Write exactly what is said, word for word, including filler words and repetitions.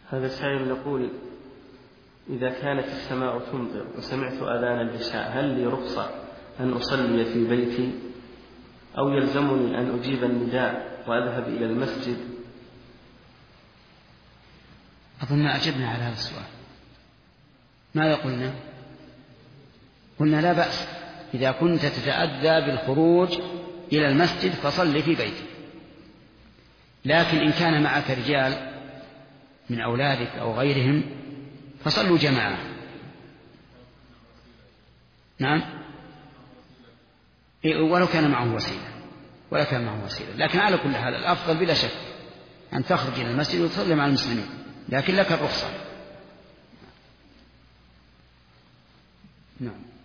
هذا السائل يقول: إذا كانت السماء تمطر وسمعت أذان العشاء هل لي رخصة أن أصلي في بيتي أو يلزمني أن أجيب النداء وأذهب إلى المسجد؟ أظن أجبنا على هذا السؤال. ماذا قلنا؟ قلنا لا بأس إذا كنت تتأذى بالخروج إلى المسجد فصل في بيتك، لكن إن كان معك رجال من أولادك أو غيرهم فصلوا جماعة. نعم، ولو كان معه وسيلة ولا كان معه وسيلة، لكن على كل حال الأفضل بلا شك أن تخرج إلى المسجد وتصلي مع المسلمين، لكن لك الرخصة. نعم.